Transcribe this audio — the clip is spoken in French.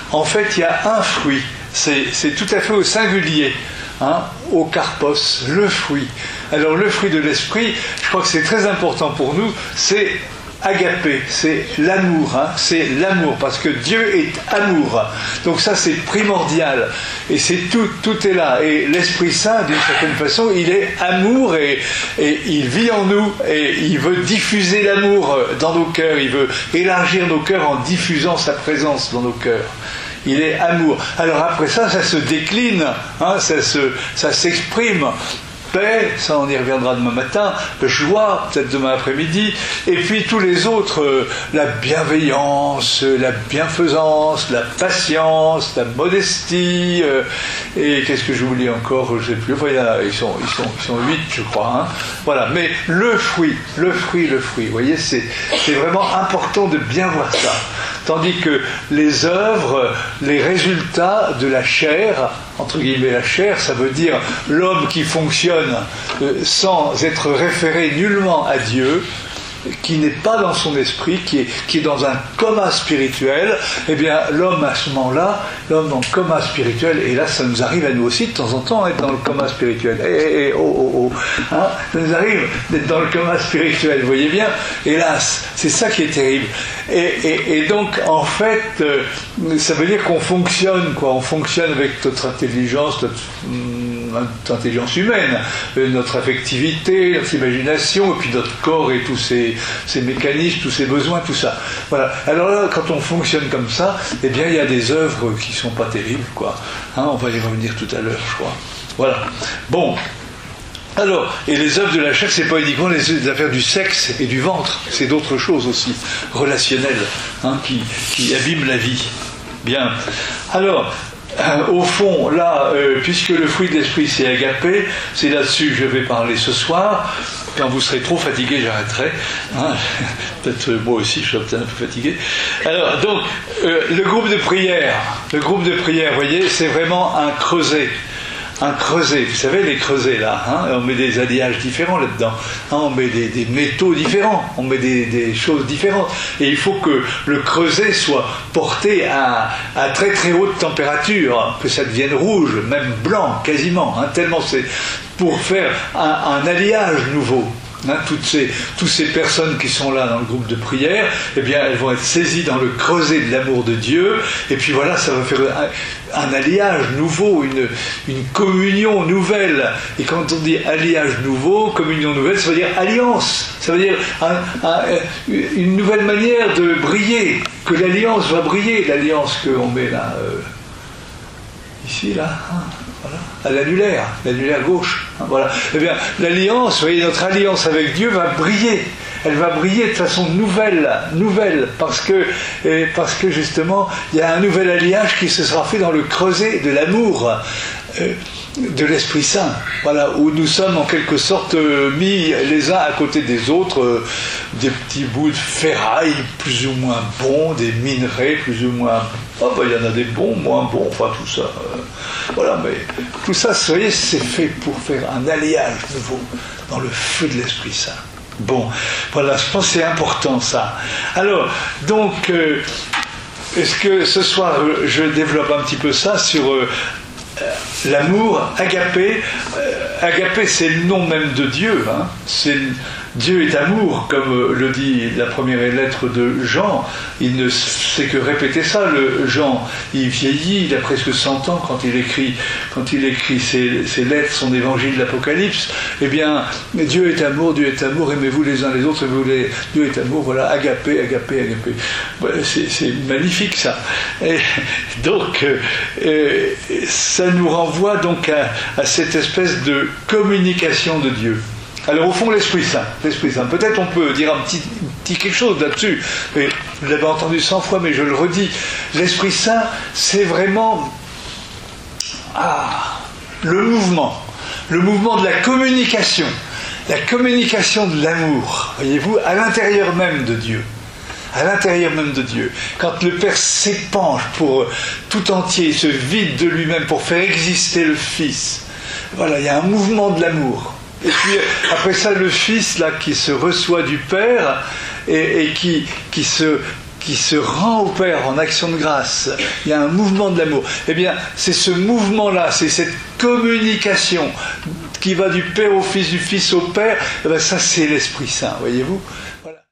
en fait, il y a un fruit. C'est tout à fait au singulier, hein, au karpos, le fruit. Alors, le fruit de l'esprit, je crois que c'est très important pour nous, c'est agapé, c'est l'amour, hein, c'est l'amour, parce que Dieu est amour. Donc ça, c'est primordial. Et c'est tout est là. Et l'Esprit Saint, d'une certaine façon, il est amour et il vit en nous et il veut diffuser l'amour dans nos cœurs. Il veut élargir nos cœurs en diffusant sa présence dans nos cœurs. Il est amour. Alors après ça, ça se décline, hein, ça s'exprime. Paix, ça on y reviendra demain matin, joie, peut-être demain après-midi, et puis tous les autres, la bienveillance, la bienfaisance, la patience, la modestie, et qu'est-ce que j'oublie encore, je ne sais plus, enfin, ils sont 8 je crois, hein. Voilà, mais le fruit, vous voyez, c'est vraiment important de bien voir ça. Tandis que les œuvres, les résultats de la chair, entre guillemets la chair, ça veut dire l'homme qui fonctionne sans être référé nullement à Dieu, qui n'est pas dans son esprit, qui est dans un coma spirituel, eh bien l'homme à ce moment-là, l'homme dans le coma spirituel, et là ça nous arrive à nous aussi de temps en temps d'être dans le coma spirituel, hein, ça nous arrive d'être dans le coma spirituel, vous voyez bien, hélas, c'est ça qui est terrible. Et donc en fait, ça veut dire qu'on fonctionne, quoi, on fonctionne avec notre intelligence, notre intelligence humaine, notre affectivité, notre imagination, et puis notre corps et tous ces mécanismes, tous ces besoins, tout ça. Voilà. Alors là, quand on fonctionne comme ça, eh bien, il y a des œuvres qui sont pas terribles, quoi. Hein, on va y revenir tout à l'heure, je crois. Voilà. Bon. Alors, et les œuvres de la chair, c'est pas uniquement les affaires du sexe et du ventre, c'est d'autres choses aussi, relationnelles, hein, qui abîment la vie. Bien. Alors, au fond, là, puisque le fruit de l'esprit c'est agapé, c'est là-dessus que je vais parler ce soir. Quand vous serez trop fatigué, j'arrêterai. Hein, peut-être moi aussi, je serai peut-être un peu fatigué. Alors, donc, le groupe de prière, vous voyez, c'est vraiment un creuset. Un creuset, vous savez les creusets là, hein, on met des alliages différents là-dedans, hein, on met des métaux différents, on met des choses différentes, et il faut que le creuset soit porté à très très haute température, que ça devienne rouge, même blanc quasiment, hein, tellement c'est pour faire un alliage nouveau. Hein, toutes ces personnes qui sont là dans le groupe de prière, eh bien, elles vont être saisies dans le creuset de l'amour de Dieu, et puis voilà, ça va faire un alliage nouveau, une communion nouvelle. Et quand on dit alliage nouveau, communion nouvelle, ça veut dire alliance, ça veut dire une nouvelle manière de briller, que l'alliance va briller, l'alliance qu'on met là, ici, là, hein. Voilà. À l'annulaire gauche. Hein, voilà. Eh bien, l'alliance, vous voyez, notre alliance avec Dieu va briller. Elle va briller de façon nouvelle, parce que justement, il y a un nouvel alliage qui se sera fait dans le creuset de l'amour de l'Esprit Saint. Voilà, où nous sommes en quelque sorte mis les uns à côté des autres, des petits bouts de ferraille plus ou moins bons, des minerais plus ou moins. Oh, ben, il y en a des bons, moins bons, enfin tout ça. Voilà, mais tout ça, vous voyez, c'est fait pour faire un alliage nouveau dans le feu de l'Esprit Saint. Bon, voilà, je pense que c'est important ça. Alors, donc, est-ce que ce soir, je développe un petit peu ça sur l'amour, agapé. Agapé, c'est le nom même de Dieu. Hein. Dieu est amour, comme le dit la première lettre de Jean. Il ne fait que répéter ça. Jean, il vieillit, il a presque 100 ans quand il écrit ses lettres, son évangile, l'Apocalypse. Eh bien, Dieu est amour, aimez-vous les uns les autres, Dieu est amour, voilà, agapé. Voilà, c'est magnifique ça. Et donc, ça nous renvoie donc à cette espèce de communication de Dieu. Alors au fond, l'Esprit Saint. Peut-être on peut dire un petit quelque chose là-dessus. Mais vous l'avez entendu 100 fois, mais je le redis. L'Esprit Saint, c'est vraiment le mouvement de la communication de l'amour. Voyez-vous, à l'intérieur même de Dieu. Quand le Père s'épanche pour tout entier, il se vide de lui-même pour faire exister le Fils. Voilà, il y a un mouvement de l'amour. Et puis après ça, le Fils là qui se reçoit du Père et qui qui se rend au Père en action de grâce. Il y a un mouvement de l'amour. Eh bien, c'est ce mouvement-là, c'est cette communication qui va du Père au Fils, du Fils au Père. Eh bien, ça, c'est l'Esprit Saint, voyez-vous.